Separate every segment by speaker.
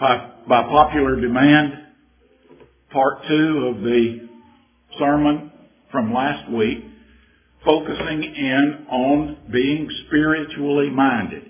Speaker 1: By popular demand, part 2 of the sermon from last week, focusing in on being spiritually minded.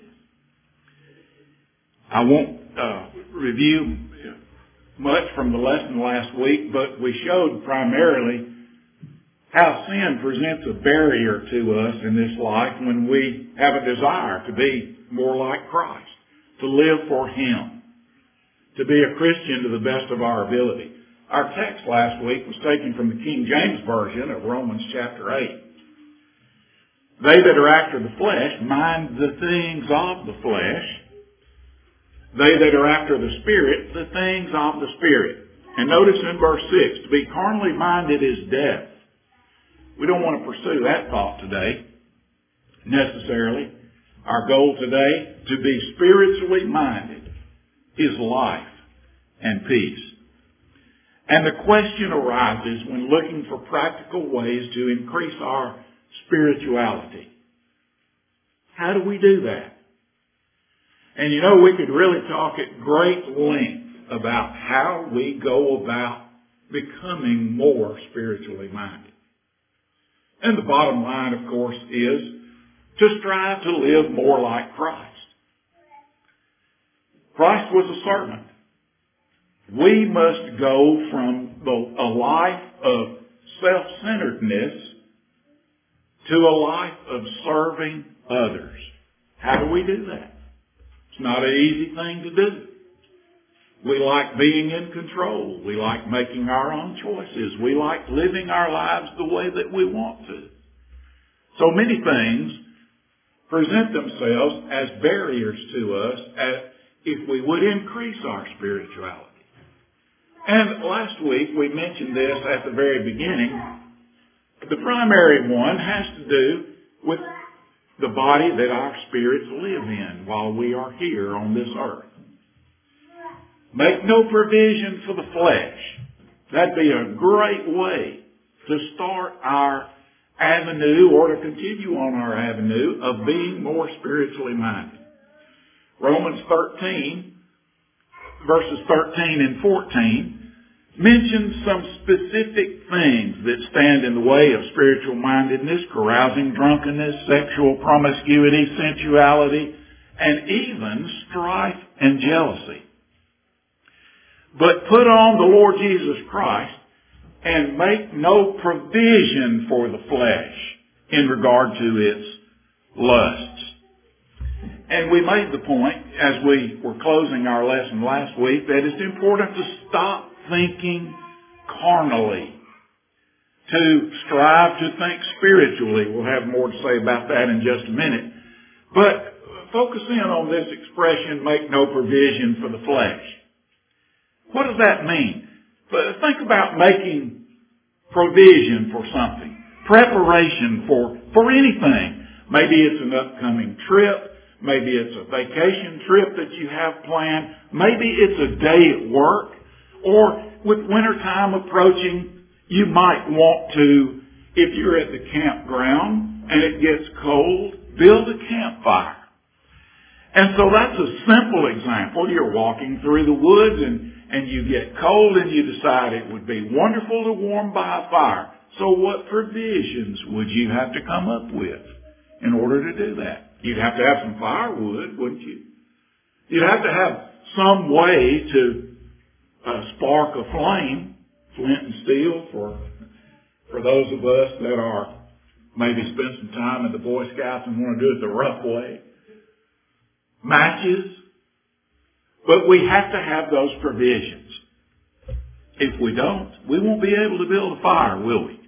Speaker 1: I won't review much from the lesson last week, but we showed primarily how sin presents a barrier to us in this life when we have a desire to be more like Christ, to live for Him, to be a Christian to the best of our ability. Our text last week was taken from the King James Version of Romans chapter 8. They that are after the flesh mind the things of the flesh. They that are after the Spirit, the things of the Spirit. And notice in verse 6, to be carnally minded is death. We don't want to pursue that thought today, necessarily. Our goal today, to be spiritually minded, is life and peace. And the question arises when looking for practical ways to increase our spirituality. How do we do that? And you know, we could really talk at great length about how we go about becoming more spiritually minded. And the bottom line, of course, is to strive to live more like Christ. Christ was a servant. We must go from a life of self-centeredness to a life of serving others. How do we do that? It's not an easy thing to do. We like being in control. We like making our own choices. We like living our lives the way that we want to. So many things present themselves as barriers to us if we would increase our spirituality. And last week we mentioned this at the very beginning. The primary one has to do with the body that our spirits live in while we are here on this earth. Make no provision for the flesh. That'd be a great way to start our avenue or to continue on our avenue of being more spiritually minded. Romans 13, verses 13 and 14, mentions some specific things that stand in the way of spiritual mindedness: carousing, drunkenness, sexual promiscuity, sensuality, and even strife and jealousy. But put on the Lord Jesus Christ and make no provision for the flesh in regard to its lusts. And we made the point, as we were closing our lesson last week, that it's important to stop thinking carnally, to strive to think spiritually. We'll have more to say about that in just a minute. But focus in on this expression, make no provision for the flesh. What does that mean? But think about making provision for something, preparation for anything. Maybe it's an upcoming trip. Maybe it's a vacation trip that you have planned. Maybe it's a day at work. Or with wintertime approaching, you might want to, if you're at the campground and it gets cold, build a campfire. And so that's a simple example. You're walking through the woods and you get cold and you decide it would be wonderful to warm by a fire. So what provisions would you have to come up with in order to do that? You'd have to have some firewood, wouldn't you? You'd have to have some way to spark a flame, flint and steel for those of us that are maybe spend some time in the Boy Scouts and want to do it the rough way. Matches. But we have to have those provisions. If we don't, we won't be able to build a fire, will we?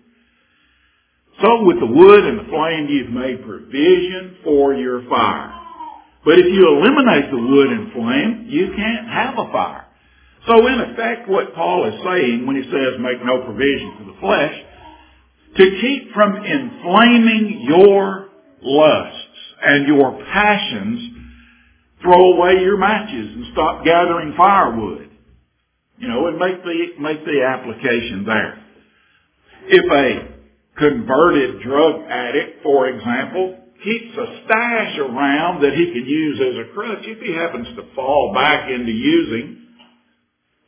Speaker 1: So with the wood and the flame, you've made provision for your fire. But if you eliminate the wood and flame, you can't have a fire. So in effect, what Paul is saying when he says make no provision for the flesh, to keep from inflaming your lusts and your passions, throw away your matches and stop gathering firewood. You know, and make the application there. If a converted drug addict, for example, keeps a stash around that he can use as a crutch, if he happens to fall back into using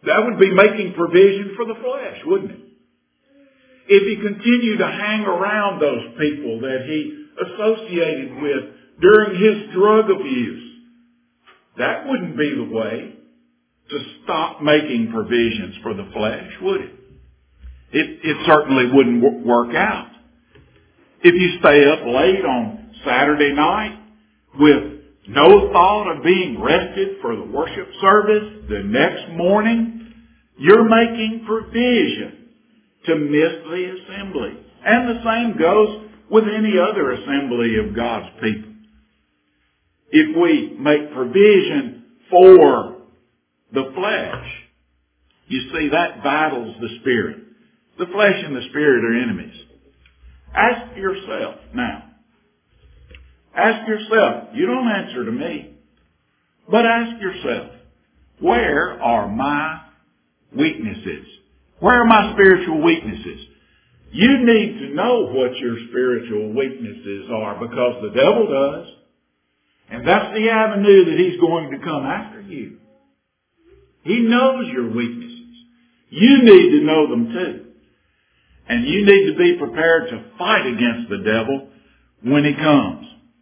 Speaker 1: That would be making provision for the flesh, wouldn't it? If he continued to hang around those people that he associated with during his drug abuse, that wouldn't be the way to stop making provisions for the flesh, would it? It certainly wouldn't work out. If you stay up late on Saturday night with no thought of being rested for the worship service the next morning, you're making provision to miss the assembly. And the same goes with any other assembly of God's people. If we make provision for the flesh, you see, that battles the Spirit. The flesh and the Spirit are enemies. Ask yourself now. Ask yourself. You don't answer to me. But ask yourself, where are my weaknesses? Where are my spiritual weaknesses? You need to know what your spiritual weaknesses are, because the devil does. And that's the avenue that he's going to come after you. He knows your weaknesses. You need to know them too. And you need to be prepared to fight against the devil when he comes.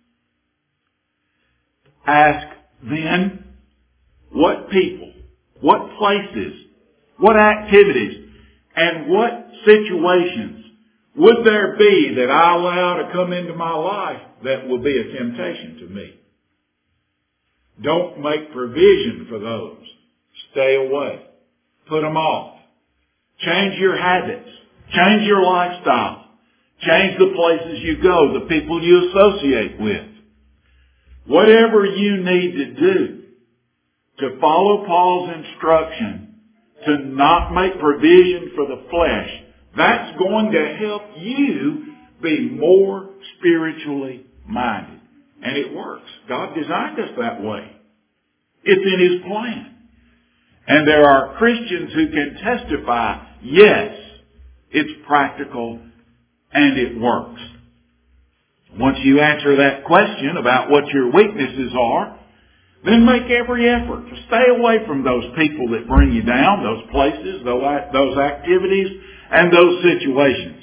Speaker 1: Ask then, what people, what places, what activities, and what situations would there be that I allow to come into my life that will be a temptation to me? Don't make provision for those. Stay away. Put them off. Change your habits. Change your lifestyle. Change the places you go, the people you associate with. Whatever you need to do to follow Paul's instruction to not make provision for the flesh, that's going to help you be more spiritually minded. And it works. God designed us that way. It's in His plan. And there are Christians who can testify, yes, it's practical and it works. Once you answer that question about what your weaknesses are, then make every effort to stay away from those people that bring you down, those places, those activities, and those situations.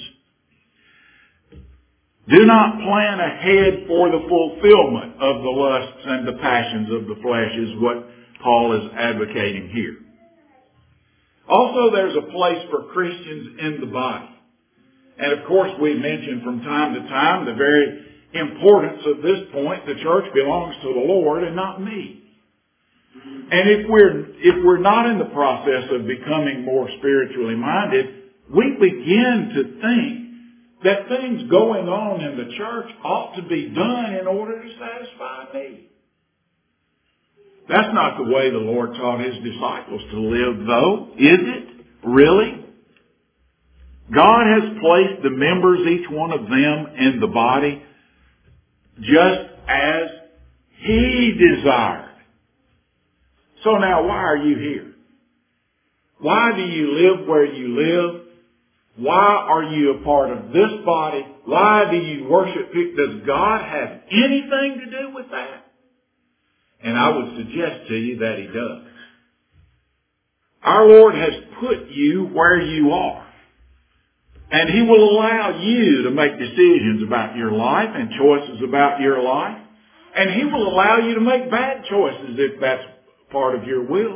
Speaker 1: Do not plan ahead for the fulfillment of the lusts and the passions of the flesh, is what Paul is advocating here. Also, there's a place for Christians in the body. And of course, we mention from time to time the very importance of this point. The church belongs to the Lord and not me. And if we're not in the process of becoming more spiritually minded, we begin to think that things going on in the church ought to be done in order to satisfy me. That's not the way the Lord taught His disciples to live, though, is it? Really? God has placed the members, each one of them, in the body just as He desired. So now, why are you here? Why do you live where you live? Why are you a part of this body? Why do you worship people? Does God have anything to do with that? And I would suggest to you that He does. Our Lord has put you where you are. And He will allow you to make decisions about your life and choices about your life. And He will allow you to make bad choices if that's part of your will.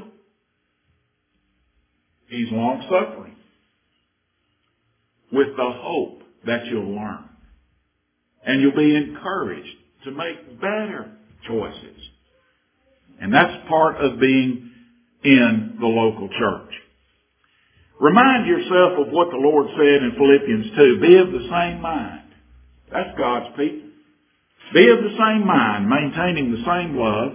Speaker 1: He's long-suffering with the hope that you'll learn. And you'll be encouraged to make better choices. And that's part of being in the local church. Remind yourself of what the Lord said in Philippians 2. Be of the same mind. That's God's people. Be of the same mind, maintaining the same love,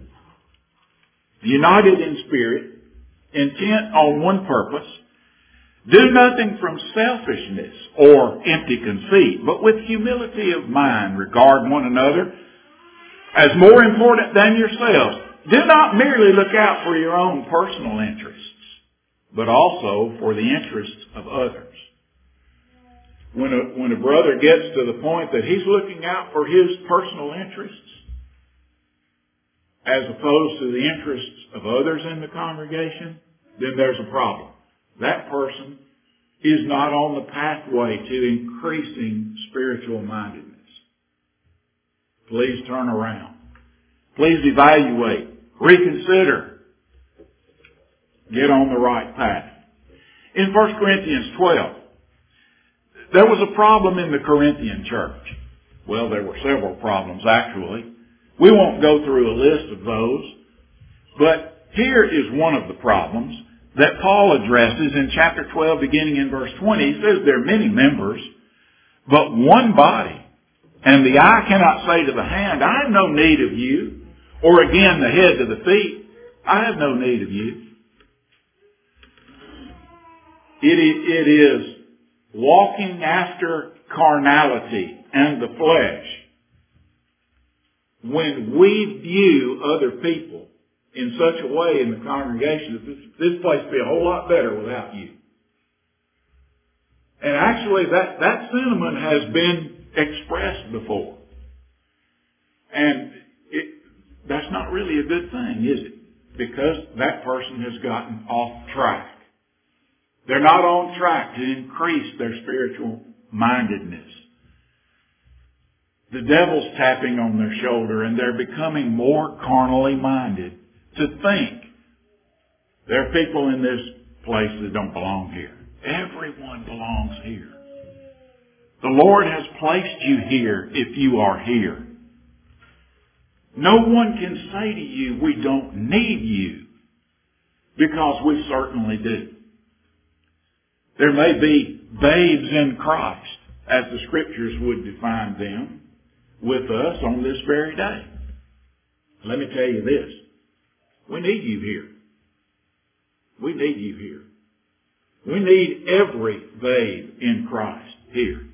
Speaker 1: united in spirit, intent on one purpose. Do nothing from selfishness or empty conceit, but with humility of mind regard one another as more important than yourselves. Do not merely look out for your own personal interests, but also for the interests of others. When a brother gets to the point that he's looking out for his personal interests as opposed to the interests of others in the congregation, then there's a problem. That person is not on the pathway to increasing spiritual mindedness. Please turn around. Please evaluate. Reconsider. Get on the right path. In 1 Corinthians 12, there was a problem in the Corinthian church. Well, there were several problems actually. We won't go through a list of those, but here is one of the problems that Paul addresses in chapter 12 beginning in verse 20. He says there are many members, but one body. And the eye cannot say to the hand, I have no need of you. Or again, the head to the feet, I have no need of you. It is walking after carnality and the flesh when we view other people in such a way in the congregation that this place would be a whole lot better without you. And actually that sentiment has been expressed before. And that's not really a good thing, is it? Because that person has gotten off track. They're not on track to increase their spiritual mindedness. The devil's tapping on their shoulder and they're becoming more carnally minded to think there are people in this place that don't belong here. Everyone belongs here. The Lord has placed you here if you are here. No one can say to you, we don't need you, because we certainly do. There may be babes in Christ, as the Scriptures would define them, with us on this very day. Let me tell you this. We need you here. We need you here. We need every babe in Christ here.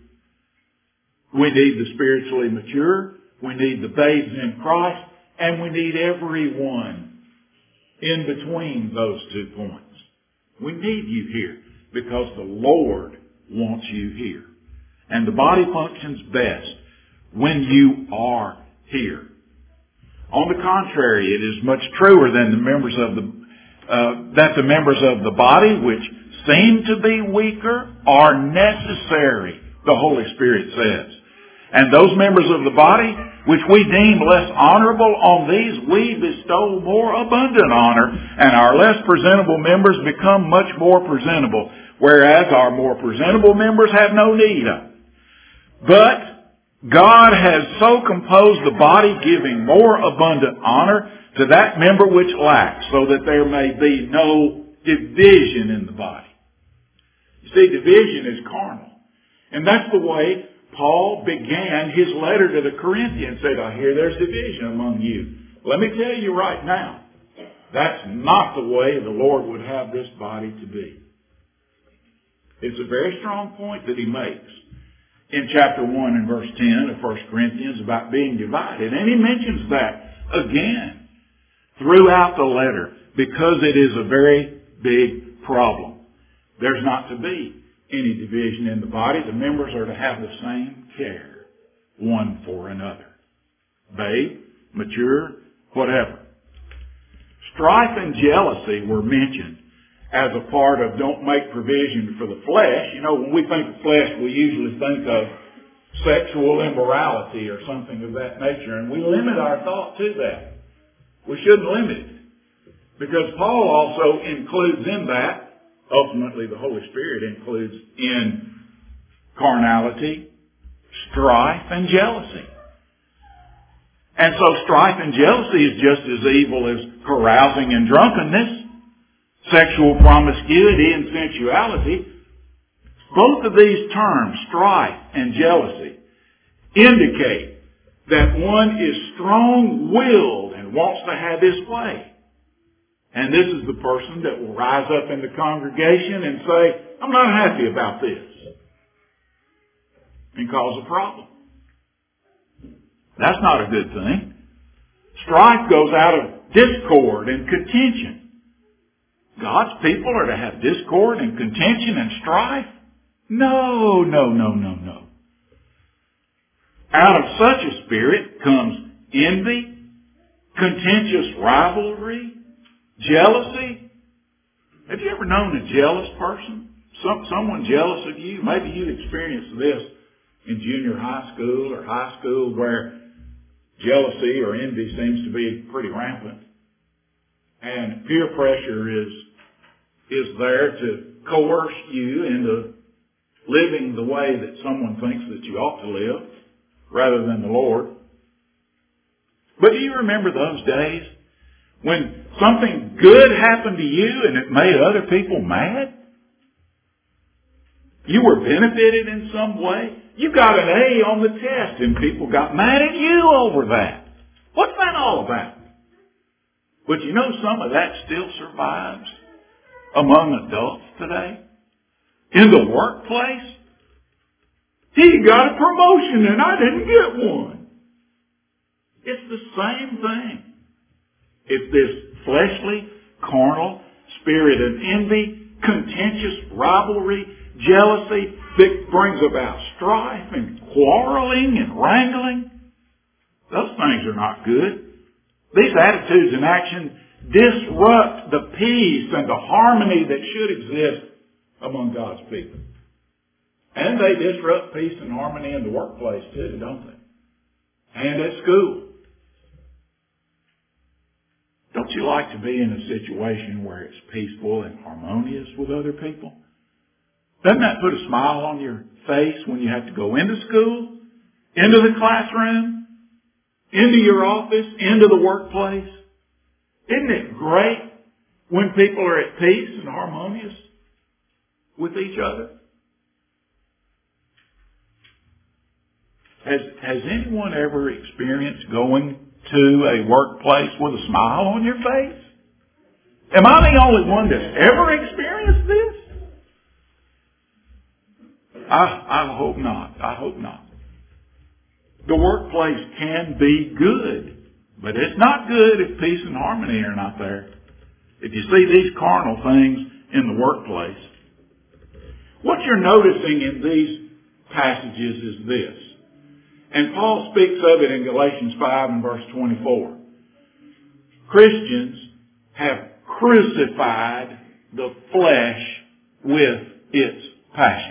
Speaker 1: We need the spiritually mature. We need the babes in Christ. And we need everyone in between those 2 points. We need you here because the Lord wants you here. And the body functions best when you are here. On the contrary, it is much truer than the members of the members of the body which seem to be weaker are necessary, the Holy Spirit says. And those members of the body which we deem less honorable, on these we bestow more abundant honor, and our less presentable members become much more presentable, whereas our more presentable members have no need of it. But God has so composed the body, giving more abundant honor to that member which lacks, so that there may be no division in the body. You see, division is carnal. And that's the way Paul began his letter to the Corinthians. Said, I hear there's division among you. Let me tell you right now, that's not the way the Lord would have this body to be. It's a very strong point that he makes in chapter 1 and verse 10 of 1 Corinthians about being divided. And he mentions that again throughout the letter because it is a very big problem. There's not to be any division in the body. The members are to have the same care one for another. Babe, mature, whatever. Strife and jealousy were mentioned as a part of don't make provision for the flesh. You know, when we think of flesh, we usually think of sexual immorality or something of that nature, and we limit our thought to that. We shouldn't limit it, because Paul also includes in that, ultimately the Holy Spirit includes in carnality, strife, and jealousy. And so strife and jealousy is just as evil as carousing and drunkenness, sexual promiscuity and sensuality. Both of these terms, strife and jealousy, indicate that one is strong-willed and wants to have his way. And this is the person that will rise up in the congregation and say, I'm not happy about this, and cause a problem. That's not a good thing. Strife goes out of discord and contention. God's people are to have discord and contention and strife? No, no, no, no, no. Out of such a spirit comes envy, contentious rivalry, jealousy, Have you ever known a jealous person? Someone jealous of you? Maybe you experienced this in junior high school or high school where jealousy or envy seems to be pretty rampant. And peer pressure is there to coerce you into living the way that someone thinks that you ought to live rather than the Lord. But do you remember those days when something good happened to you and it made other people mad? You were benefited in some way. You got an A on the test and people got mad at you over that. What's that all about? But you know, some of that still survives among adults today. In the workplace. He got a promotion and I didn't get one. It's the same thing. It's this fleshly, carnal spirit of envy, contentious rivalry, jealousy that brings about strife and quarreling and wrangling. Those things are not good. These attitudes and actions disrupt the peace and the harmony that should exist among God's people. And they disrupt peace and harmony in the workplace too, don't they? And at school. Don't you like to be in a situation where it's peaceful and harmonious with other people? Doesn't that put a smile on your face when you have to go into school, into the classroom, into your office, into the workplace? Isn't it great when people are at peace and harmonious with each other? Has anyone ever experienced going to a workplace with a smile on your face? Am I the only one that's ever experienced this? I hope not. I hope not. The workplace can be good, but it's not good if peace and harmony are not there. If you see these carnal things in the workplace, what you're noticing in these passages is this. And Paul speaks of it in Galatians 5 and verse 24. Christians have crucified the flesh with its passions.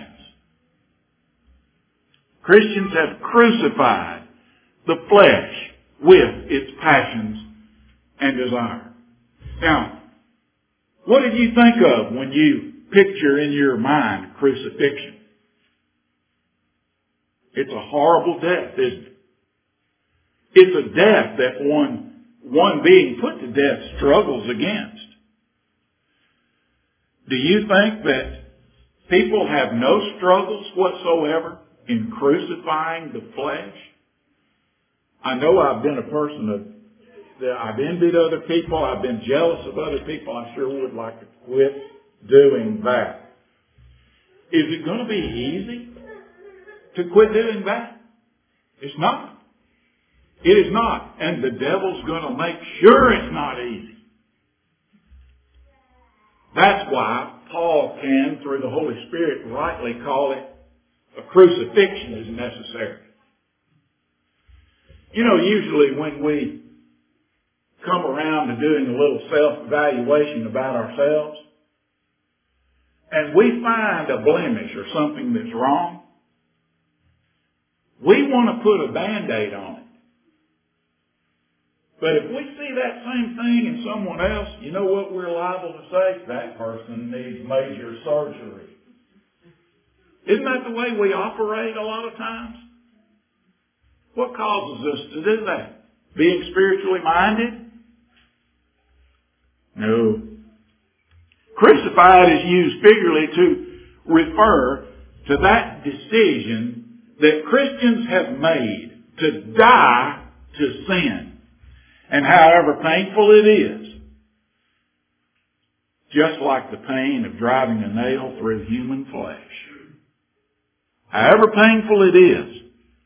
Speaker 1: Christians have crucified the flesh with its passions and desire. Now, what did you think of when you picture in your mind crucifixion? It's a horrible death, isn't it? It's a death that one being put to death struggles against. Do you think that people have no struggles whatsoever in crucifying the flesh? I know I've been a person that I've envied other people. I've been jealous of other people. I sure would like to quit doing that. Is it going to be easy to quit doing that? It's not. It is not. And the devil's going to make sure it's not easy. That's why Paul can, through the Holy Spirit, rightly call it a crucifixion is necessary. You know, usually when we come around to doing a little self-evaluation about ourselves, and we find a blemish or something that's wrong, we want to put a Band-Aid on it. But if we see that same thing in someone else, you know what we're liable to say? That person needs major surgery. Isn't that the way we operate a lot of times? What causes us to do that? Being spiritually minded? No. Crucified is used figuratively to refer to that decision that Christians have made to die to sin. And however painful it is, just like the pain of driving a nail through human flesh, however painful it is,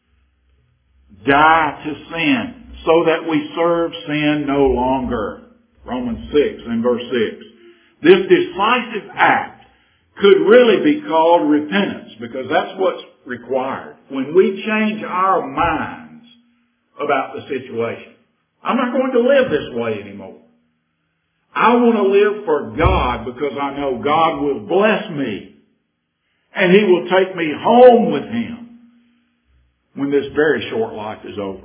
Speaker 1: die to sin so that we serve sin no longer. Romans 6 and verse 6. This decisive act could really be called repentance because that's what's required. When we change our minds about the situation. I'm not going to live this way anymore. I want to live for God because I know God will bless me and He will take me home with Him when this very short life is over.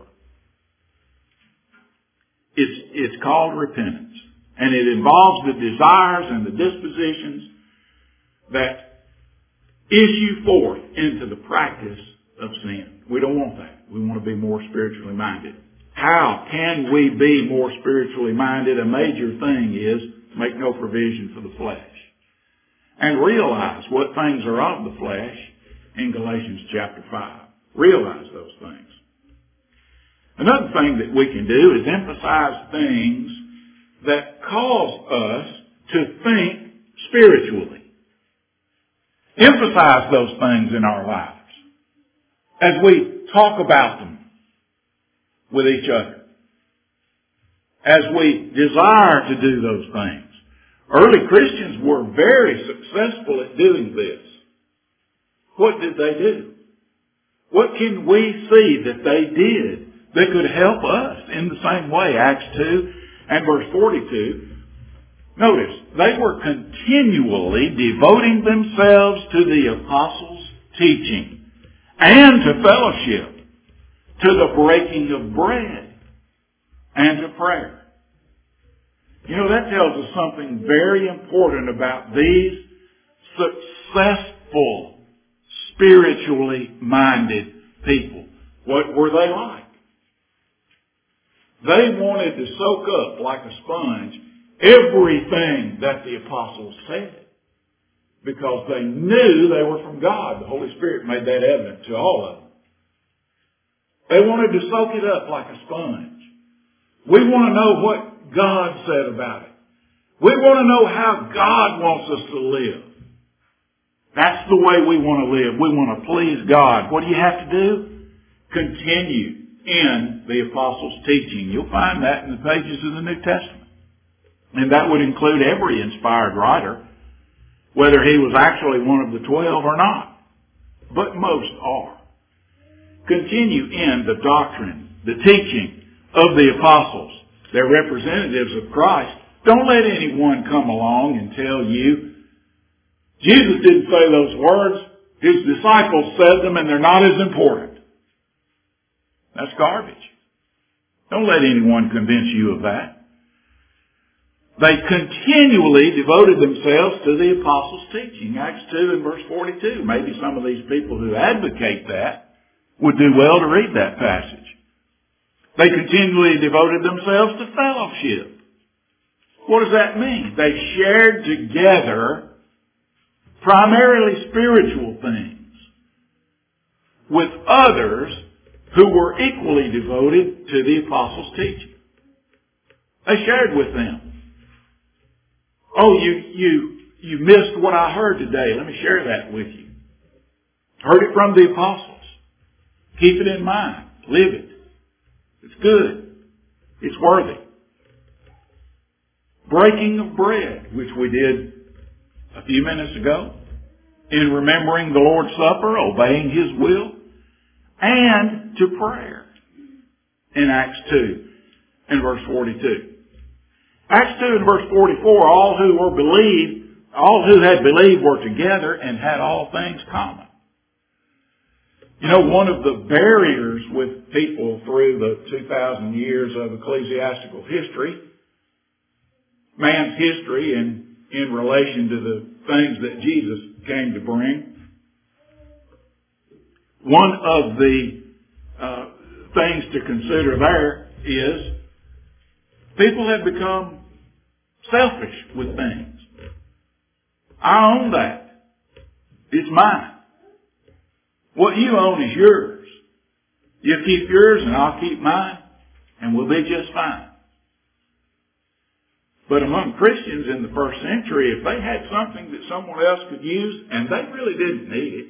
Speaker 1: It's called repentance. And it involves the desires and the dispositions that issue forth into the practice of sin. We don't want that. We want to be more spiritually minded. How can we be more spiritually minded? A major thing is make no provision for the flesh. And realize what things are of the flesh in Galatians chapter 5. Realize those things. Another thing that we can do is emphasize things that cause us to think spiritually. Emphasize those things in our lives as we talk about them with each other. As we desire to do those things. Early Christians were very successful at doing this. What did they do? What can we see that they did that could help us in the same way? Acts 2 and verse 42. Notice, they were continually devoting themselves to the apostles' teaching and to fellowship, to the breaking of bread, and to prayer. You know, that tells us something very important about these successful, spiritually minded people. What were they like? They wanted to soak up like a sponge everything that the apostles said because they knew they were from God. The Holy Spirit made that evident to all of them. They wanted to soak it up like a sponge. We want to know what God said about it. We want to know how God wants us to live. That's the way we want to live. We want to please God. What do you have to do? Continue in the apostles' teaching. You'll find that in the pages of the New Testament. And that would include every inspired writer, whether he was actually one of the 12 or not. But most are. Continue in the doctrine, the teaching of the apostles. They're representatives of Christ. Don't let anyone come along and tell you, Jesus didn't say those words, His disciples said them and they're not as important. That's garbage. Don't let anyone convince you of that. They continually devoted themselves to the apostles' teaching. Acts 2 and verse 42. Maybe some of these people who advocate that would do well to read that passage. They continually devoted themselves to fellowship. What does that mean? They shared together primarily spiritual things with others who were equally devoted to the apostles' teaching. They shared with them. Oh, you missed what I heard today. Let me share that with you. Heard it from the apostles. Keep it in mind. Live it. It's good. It's worthy. Breaking of bread, which we did a few minutes ago, in remembering the Lord's Supper, obeying His will, and to prayer in Acts 2 and verse 42. Acts 2 and verse 44, all who had believed were together and had all things common. You know, one of the barriers with people through the 2,000 years of ecclesiastical history, man's history in relation to the things that Jesus came to bring, one of the things to consider there is people have become selfish with things. I own that. It's mine. What you own is yours. You keep yours and I'll keep mine and we'll be just fine. But among Christians in the first century, if they had something that someone else could use and they really didn't need it,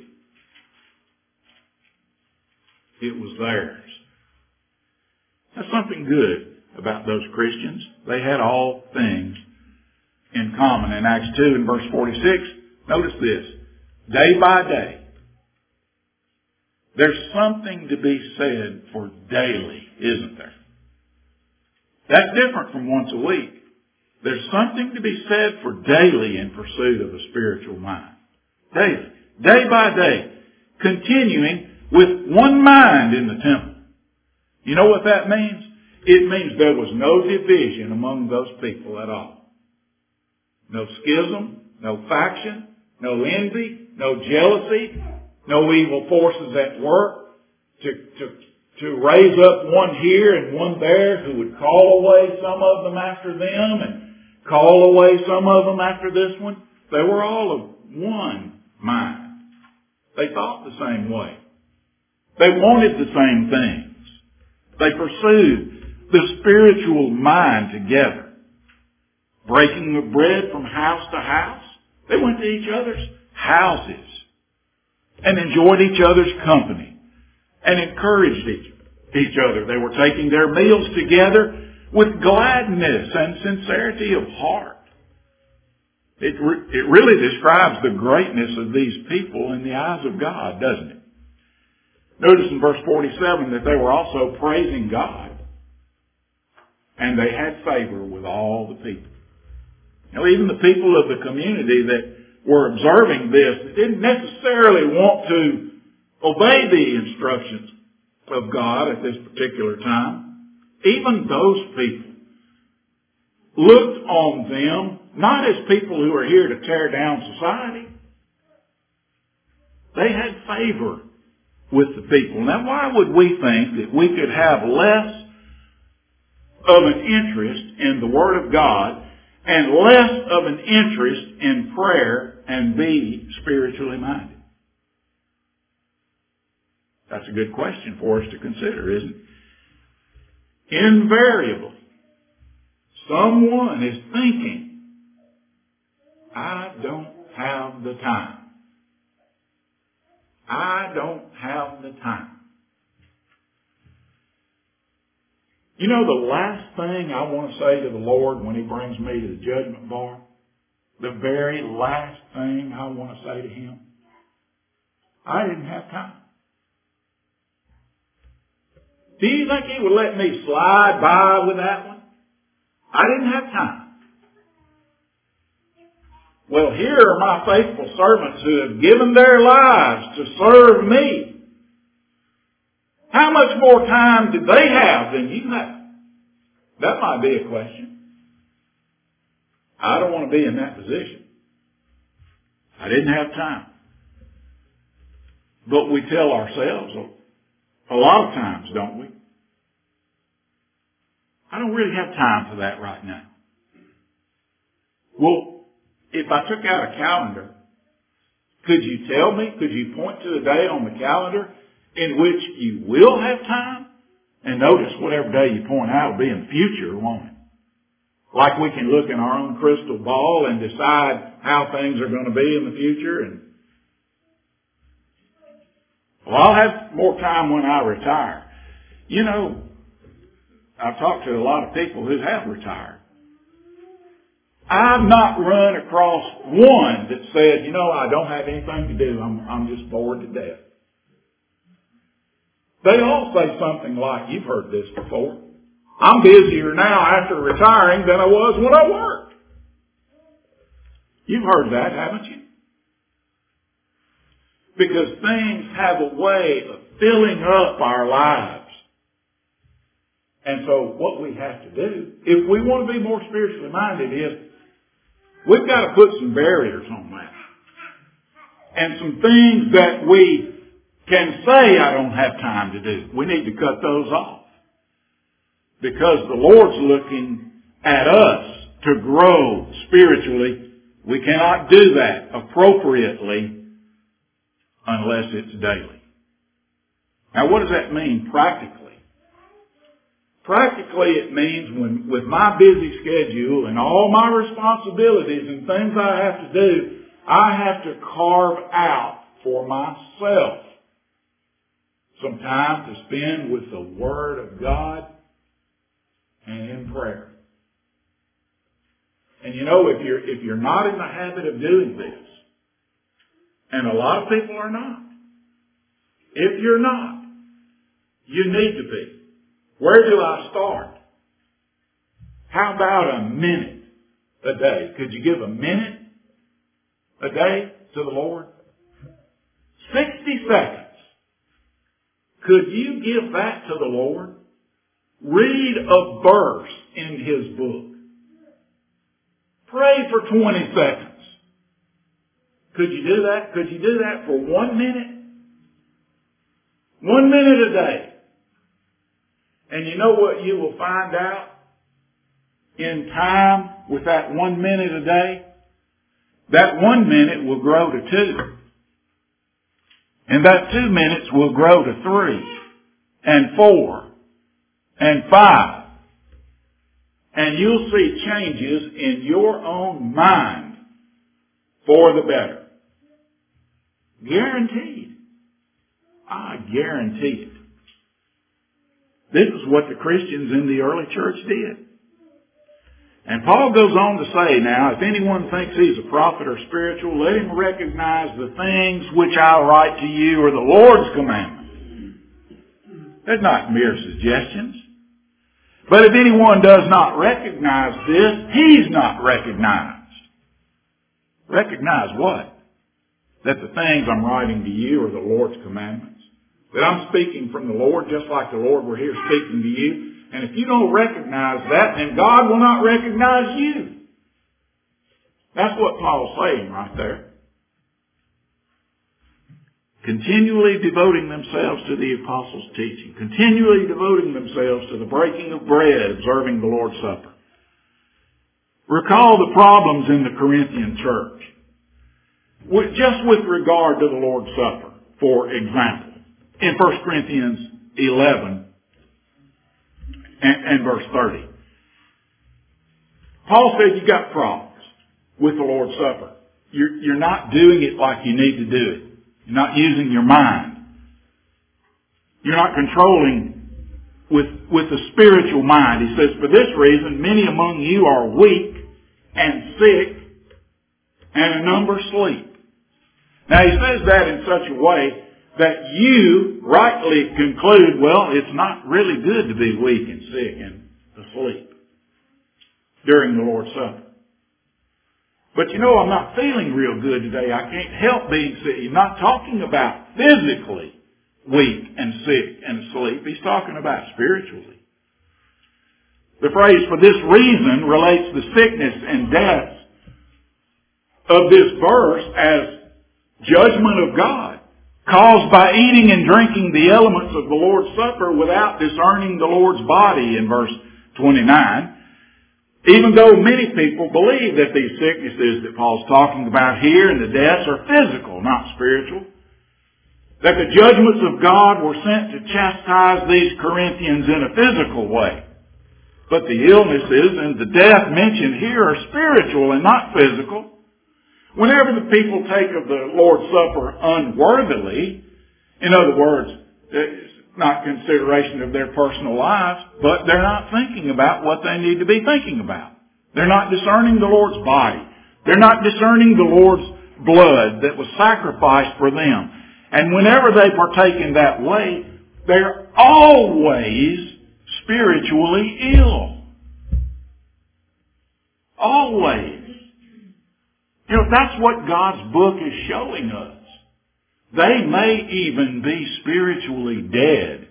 Speaker 1: it was theirs. That's something good about those Christians. They had all things in common. In Acts 2 and verse 46, notice this. Day by day, there's something to be said for daily, isn't there? That's different from once a week. There's something to be said for daily in pursuit of a spiritual mind. Daily. Day by day. Continuing with one mind in the temple. You know what that means? It means there was no division among those people at all. No schism, no faction, no envy, no jealousy, no evil forces at work to raise up one here and one there who would call away some of them after them and call away some of them after this one. They were all of one mind. They thought the same way. They wanted the same things. They pursued the spiritual mind together. Breaking the bread from house to house. They went to each other's houses and enjoyed each other's company and encouraged each other. They were taking their meals together with gladness and sincerity of heart. It really describes the greatness of these people in the eyes of God, doesn't it? Notice in verse 47 that they were also praising God. And they had favor with all the people. You know, even the people of the community that were observing this didn't necessarily want to obey the instructions of God at this particular time. Even those people looked on them not as people who are here to tear down society. They had favor with the people. Now, why would we think that we could have less of an interest in the Word of God and less of an interest in prayer and be spiritually minded? That's a good question for us to consider, isn't it? Invariably, someone is thinking, I don't have the time. I don't have the time. You know the last thing I want to say to the Lord when He brings me to the judgment bar? The very last thing I want to say to Him? I didn't have time. Do you think He would let me slide by with that one? I didn't have time. Well, here are my faithful servants who have given their lives to serve me. How much more time did they have than you have? That might be a question. I don't want to be in that position. I didn't have time. But we tell ourselves a lot of times, don't we? I don't really have time for that right now. Well, if I took out a calendar, could you tell me, could you point to a day on the calendar in which you will have time? And notice whatever day you point out will be in the future, won't it? Like we can look in our own crystal ball and decide how things are going to be in the future. Well, I'll have more time when I retire. You know, I've talked to a lot of people who have retired. I've not run across one that said, you know, I don't have anything to do. I'm just bored to death. They all say something like, you've heard this before, I'm busier now after retiring than I was when I worked. You've heard that, haven't you? Because things have a way of filling up our lives. And so what we have to do, if we want to be more spiritually minded, is we've got to put some barriers on that. And some things that we can say I don't have time to do. We need to cut those off. Because the Lord's looking at us to grow spiritually. We cannot do that appropriately unless it's daily. Now what does that mean practically? Practically it means when with my busy schedule and all my responsibilities and things I have to do, I have to carve out for myself some time to spend with the Word of God and in prayer. And you know, if you're not in the habit of doing this, and a lot of people are not, if you're not, you need to be. Where do I start? How about a minute a day? Could you give a minute a day to the Lord? 60 seconds. Could you give that to the Lord? Read a verse in His book. Pray for 20 seconds. Could you do that? Could you do that for 1 minute? 1 minute a day. And you know what you will find out in time with that 1 minute a day? That 1 minute will grow to 2. And that 2 minutes will grow to 3 and 4 and 5. And you'll see changes in your own mind for the better. Guaranteed. I guarantee it. This is what the Christians in the early church did. And Paul goes on to say now, if anyone thinks he's a prophet or spiritual, let him recognize the things which I write to you are the Lord's commandments. They're not mere suggestions. But if anyone does not recognize this, he's not recognized. Recognize what? That the things I'm writing to you are the Lord's commandments. That I'm speaking from the Lord just like the Lord were here speaking to you. And if you don't recognize that, then God will not recognize you. That's what Paul's saying right there. Continually devoting themselves to the apostles' teaching. Continually devoting themselves to the breaking of bread, observing the Lord's Supper. Recall the problems in the Corinthian church. Just with regard to the Lord's Supper, for example, in 1 Corinthians 11 and verse 30. Paul said you got problems with the Lord's Supper. You're not doing it like you need to do it. You're not using your mind. You're not controlling with the spiritual mind. He says, for this reason, many among you are weak and sick, and a number sleep. Now he says that in such a way that you rightly conclude, well, it's not really good to be weak and sick and asleep during the Lord's Supper. But you know, I'm not feeling real good today. I can't help being sick. He's not talking about physically weak and sick and asleep. He's talking about spiritually. The phrase for this reason relates the sickness and death of this verse as judgment of God, caused by eating and drinking the elements of the Lord's Supper without discerning the Lord's body in verse 29. Even though many people believe that these sicknesses that Paul's talking about here and the deaths are physical, not spiritual. That the judgments of God were sent to chastise these Corinthians in a physical way. But the illnesses and the death mentioned here are spiritual and not physical. Whenever the people take of the Lord's Supper unworthily, in other words, it's not consideration of their personal lives, but they're not thinking about what they need to be thinking about. They're not discerning the Lord's body. They're not discerning the Lord's blood that was sacrificed for them. And whenever they partake in that way, they're always spiritually ill. Always. You know, that's what God's book is showing us. They may even be spiritually dead.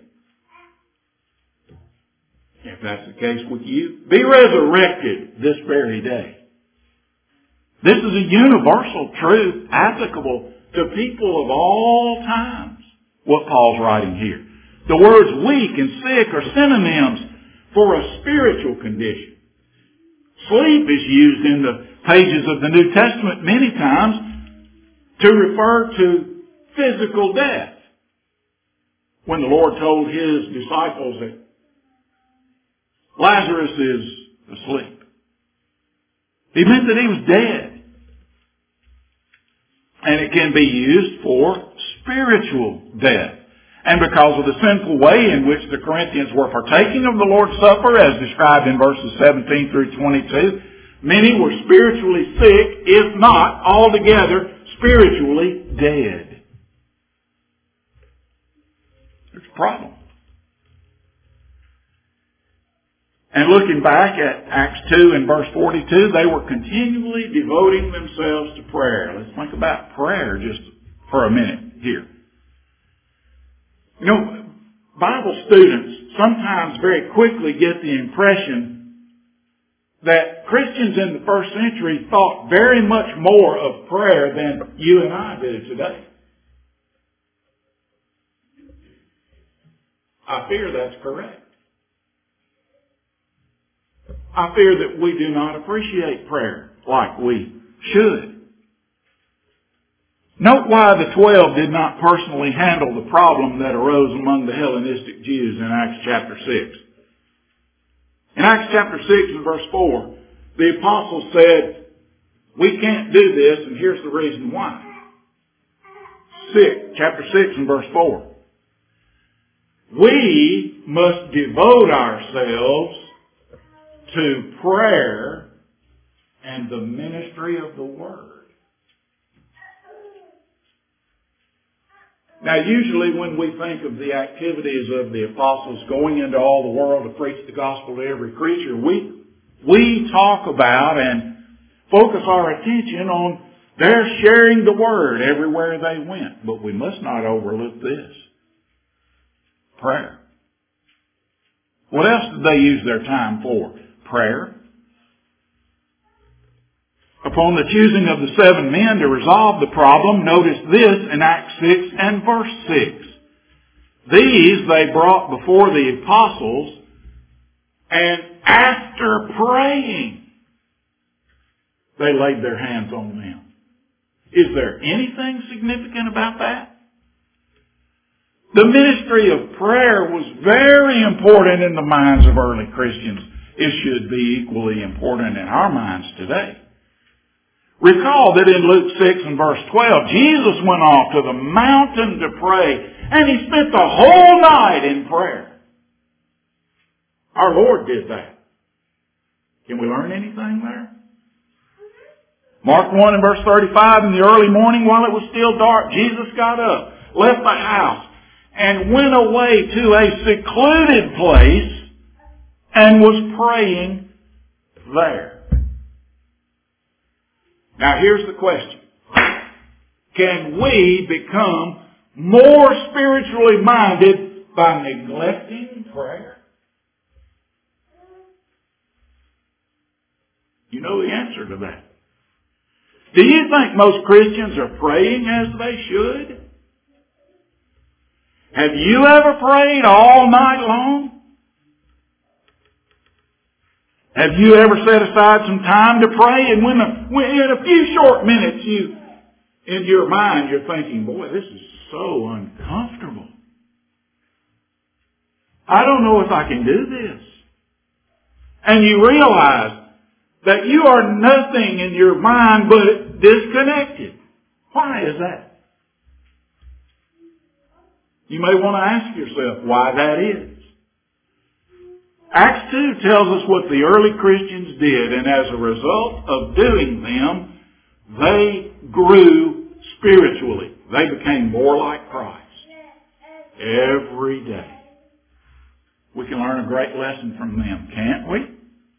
Speaker 1: If that's the case with you, be resurrected this very day. This is a universal truth applicable to people of all times, what Paul's writing here. The words weak and sick are synonyms for a spiritual condition. Sleep is used in the pages of the New Testament many times to refer to physical death. When the Lord told His disciples that Lazarus is asleep, He meant that he was dead. And it can be used for spiritual death. And because of the sinful way in which the Corinthians were partaking of the Lord's Supper, as described in verses 17 through 22, many were spiritually sick, if not altogether spiritually dead. There's a problem. And looking back at Acts 2 and verse 42, they were continually devoting themselves to prayer. Let's think about prayer just for a minute here. You know, Bible students sometimes very quickly get the impression that Christians in the first century thought very much more of prayer than you and I do today. I fear that's correct. I fear that we do not appreciate prayer like we should. Note why the 12 did not personally handle the problem that arose among the Hellenistic Jews in Acts chapter 6. In Acts chapter 6 and verse 4, the apostles said, we can't do this, and here's the reason why. Chapter 6 and verse 4. We must devote ourselves to prayer and the ministry of the Word. Now, usually when we think of the activities of the apostles going into all the world to preach the gospel to every creature, we talk about and focus our attention on their sharing the Word everywhere they went. But we must not overlook this. Prayer. What else did they use their time for? Prayer. Upon the choosing of the 7 men to resolve the problem, notice this in Acts 6 and verse 6. These they brought before the apostles, and after praying, they laid their hands on them. Is there anything significant about that? The ministry of prayer was very important in the minds of early Christians. It should be equally important in our minds today. Recall that in Luke 6 and verse 12, Jesus went off to the mountain to pray, and He spent the whole night in prayer. Our Lord did that. Can we learn anything there? Mark 1 and verse 35, in the early morning while it was still dark, Jesus got up, left the house, and went away to a secluded place and was praying there. Now here's the question. Can we become more spiritually minded by neglecting prayer? You know the answer to that. Do you think most Christians are praying as they should? Have you ever prayed all night long? Have you ever set aside some time to pray, and when in a few short minutes in your mind you're thinking, boy, this is so uncomfortable. I don't know if I can do this. And you realize that you are nothing in your mind but disconnected. Why is that? You may want to ask yourself why that is. Acts 2 tells us what the early Christians did, and as a result of doing them, they grew spiritually. They became more like Christ every day. We can learn a great lesson from them, can't we?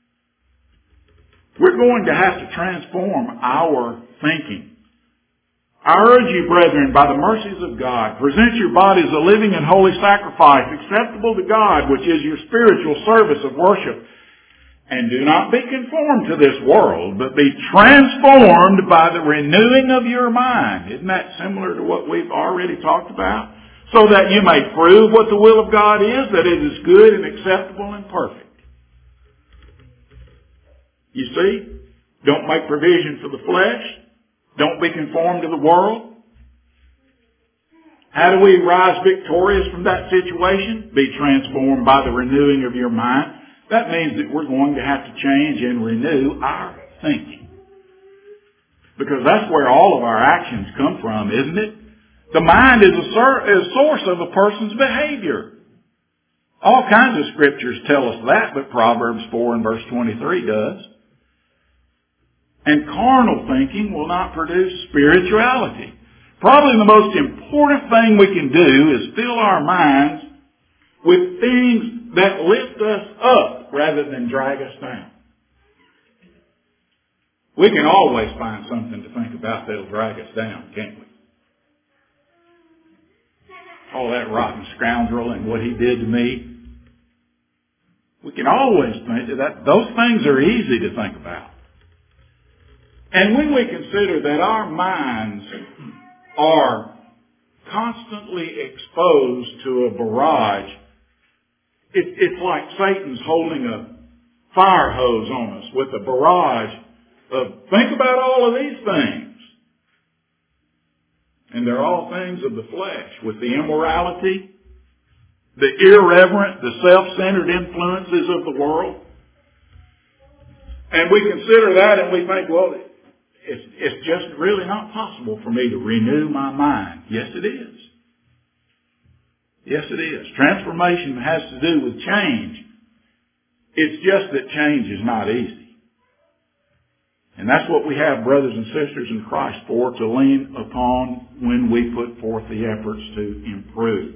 Speaker 1: We're going to have to transform our thinking. I urge you, brethren, by the mercies of God, present your bodies a living and holy sacrifice, acceptable to God, which is your spiritual service of worship. And do not be conformed to this world, but be transformed by the renewing of your mind. Isn't that similar to what we've already talked about? So that you may prove what the will of God is, that it is good and acceptable and perfect. You see? Don't make provision for the flesh. Don't be conformed to the world. How do we rise victorious from that situation? Be transformed by the renewing of your mind. That means that we're going to have to change and renew our thinking. Because that's where all of our actions come from, isn't it? The mind is a source of a person's behavior. All kinds of scriptures tell us that, but Proverbs 4 and verse 23 does. And carnal thinking will not produce spirituality. Probably the most important thing we can do is fill our minds with things that lift us up up rather than drag us down. We can always find something to think about that'll drag us down, can't we? Oh, that rotten scoundrel and what he did to me. We can always think that those things are easy to think about. And when we consider that our minds are constantly exposed to a barrage, it's like Satan's holding a fire hose on us with a barrage of, think about all of these things. And they're all things of the flesh, with the immorality, the irreverent, the self-centered influences of the world. And we consider that and we think, well, it's just really not possible for me to renew my mind. Yes, it is. Yes, it is. Transformation has to do with change. It's just that change is not easy. And that's what we have brothers and sisters in Christ for, to lean upon when we put forth the efforts to improve.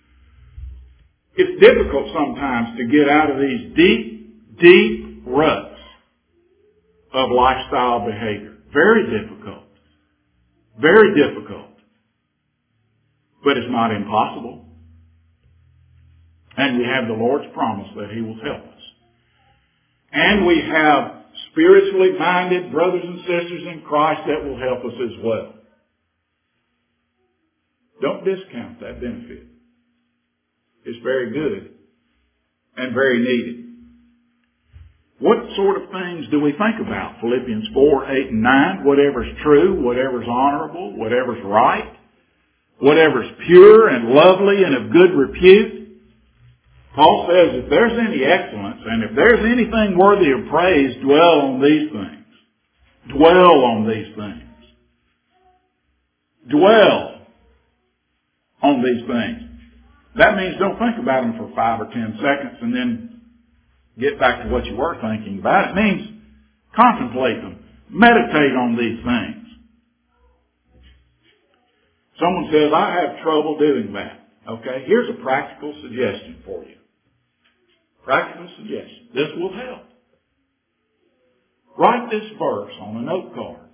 Speaker 1: It's difficult sometimes to get out of these deep ruts of lifestyle behavior. Very difficult. Very difficult. But it's not impossible. And we have the Lord's promise that He will help us. And we have spiritually minded brothers and sisters in Christ that will help us as well. Don't discount that benefit. It's very good and very needed. What sort of things do we think about? Philippians 4, 8, and 9. Whatever's true, whatever's honorable, whatever's right, whatever's pure and lovely and of good repute. Paul says if there's any excellence and if there's anything worthy of praise, dwell on these things. Dwell on these things. Dwell on these things. That means don't think about them for 5 or 10 seconds and then get back to what you were thinking about. It means contemplate them. Meditate on these things. Someone says, I have trouble doing that. Okay, here's a practical suggestion for you. Practical suggestion. This will help. Write this verse on a note card.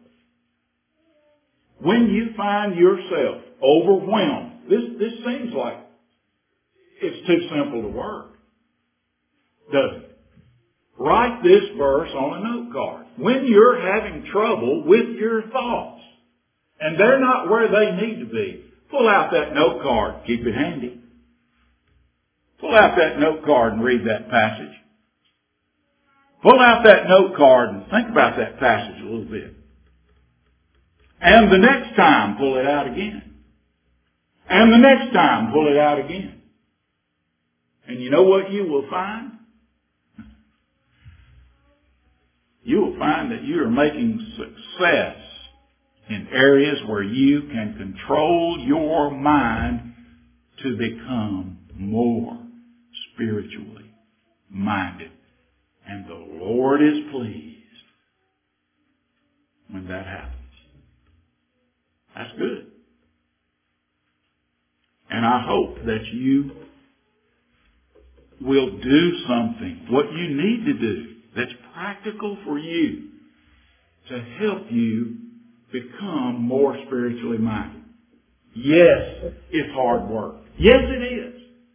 Speaker 1: When you find yourself overwhelmed, this seems like it's too simple to work, doesn't it? Write this verse on a note card. When you're having trouble with your thoughts, and they're not where they need to be, pull out that note card. Keep it handy. Pull out that note card and read that passage. Pull out that note card and think about that passage a little bit. And the next time, pull it out again. And the next time, pull it out again. And you know what you will find? You will find that you are making success in areas where you can control your mind to become more spiritually minded. And the Lord is pleased when that happens. That's good. And I hope that you will do something, what you need to do, that's practical for you to help you become more spiritually minded. Yes, it's hard work. Yes, it is.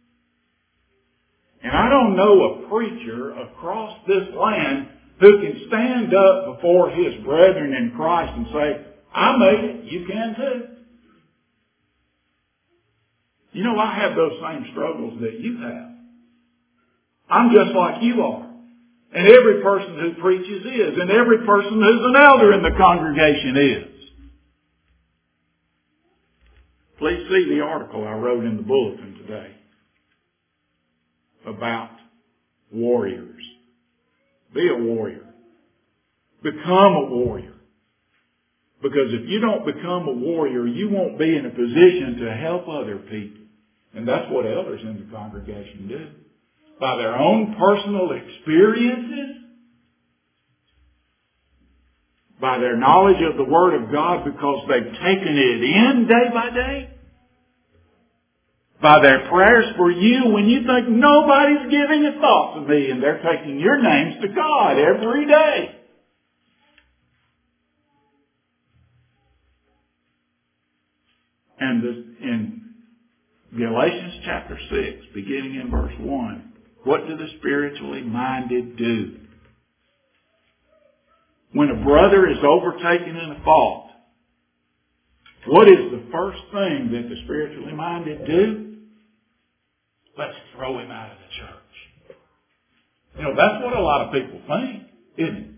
Speaker 1: And I don't know a preacher across this land who can stand up before his brethren in Christ and say, I made it, you can too. You know, I have those same struggles that you have. I'm just like you are. And every person who preaches is. And every person who's an elder in the congregation is. Please see the article I wrote in the bulletin today about warriors. Be a warrior. Become a warrior. Because if you don't become a warrior, you won't be in a position to help other people. And that's what elders in the congregation do. By their own personal experiences, by their knowledge of the Word of God because they've taken it in day by day, by their prayers for you when you think nobody's giving a thought to me, and they're taking your names to God every day. And in Galatians chapter 6, beginning in verse 1, what do the spiritually minded do? When a brother is overtaken in a fault, what is the first thing that the spiritually minded do? Let's throw him out of the church. You know, that's what a lot of people think, isn't it?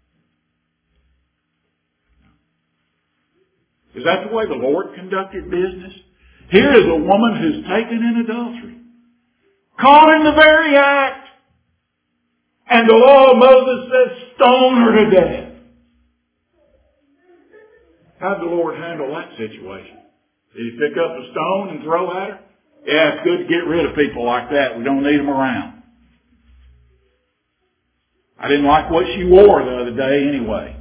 Speaker 1: Is that the way the Lord conducted business? Here is a woman who's taken in adultery, caught in the very act, and the law of Moses says stone her to death. How did the Lord handle that situation? Did He pick up a stone and throw at her? Yeah, it's good to get rid of people like that. We don't need them around. I didn't like what she wore the other day anyway.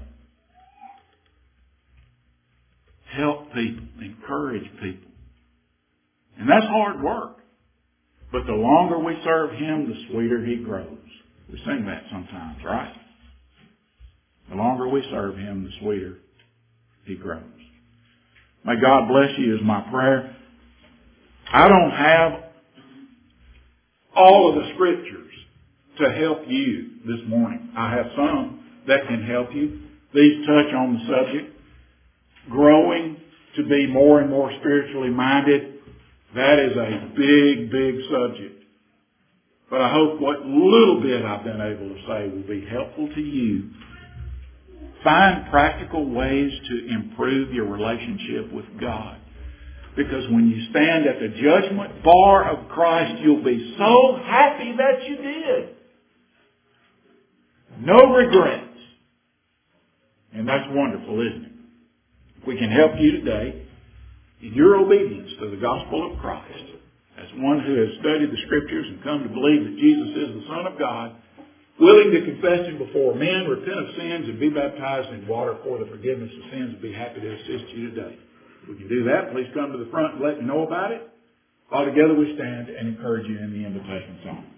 Speaker 1: Help people, encourage people. And that's hard work. But the longer we serve Him, the sweeter He grows. We sing that sometimes, right? The longer we serve Him, the sweeter He grows. May God bless you is my prayer. I don't have all of the scriptures to help you this morning. I have some that can help you. These touch on the subject. Growing to be more and more spiritually minded, that is a big, big subject. But I hope what little bit I've been able to say will be helpful to you. Find practical ways to improve your relationship with God. Because when you stand at the judgment bar of Christ, you'll be so happy that you did. No regrets. And that's wonderful, isn't it? We can help you today in your obedience to the gospel of Christ. As one who has studied the Scriptures and come to believe that Jesus is the Son of God, willing to confess Him before men, repent of sins, and be baptized in water for the forgiveness of sins, and be happy to assist you today. If we can do that, please come to the front and let me know about it. All together we stand and encourage you in the invitation song.